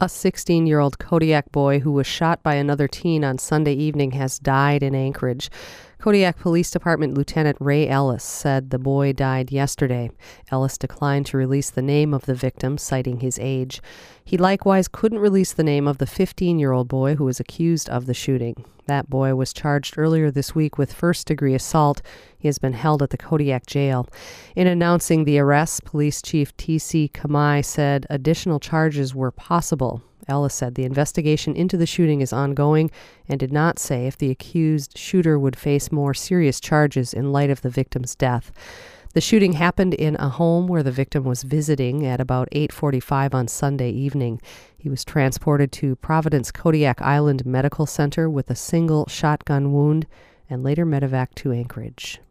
A 16-year-old Kodiak boy who was shot by another teen on Sunday evening has died in Anchorage. Kodiak Police Department Lieutenant Ray Ellis said the boy died yesterday. Ellis declined to release the name of the victim, citing his age. He likewise couldn't release the name of the 15-year-old boy who was accused of the shooting. That boy was charged earlier this week with first-degree assault. He has been held at the Kodiak jail. In announcing the arrest, Police Chief T.C. Kamai said additional charges were possible. Ellis said the investigation into the shooting is ongoing and did not say if the accused shooter would face more serious charges in light of the victim's death. The shooting happened in a home where the victim was visiting at about 8:45 on Sunday evening. He was transported to Providence Kodiak Island Medical Center with a single shotgun wound and later medevaced to Anchorage.